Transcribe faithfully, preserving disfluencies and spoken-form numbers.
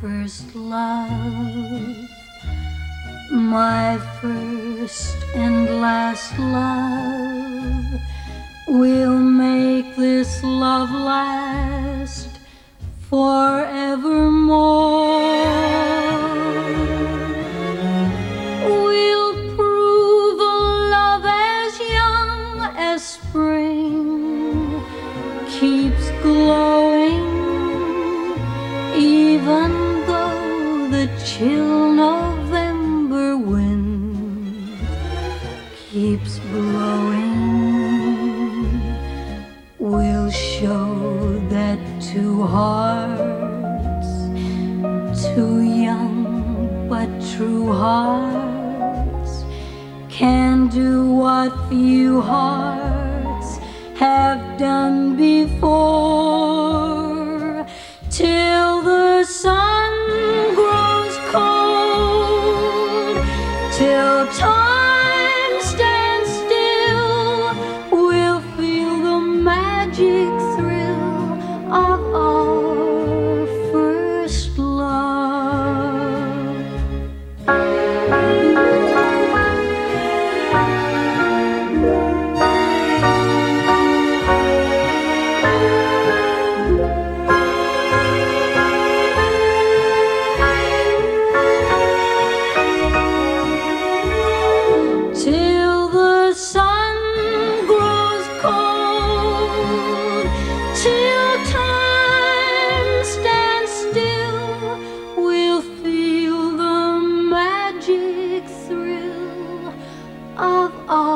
first love, my first and last love. We'll make this love last forevermore. We'll prove a love as young as spring keeps glowing, even though the chill November wind keeps blowing. We'll show that two hearts, two young but true hearts, can do what few hearts have done before. Till the sun grows cold, till time stands still, we'll feel the magic thrill of our first love. Till the sun grows cold, till time stands still, we'll feel the magic thrill of our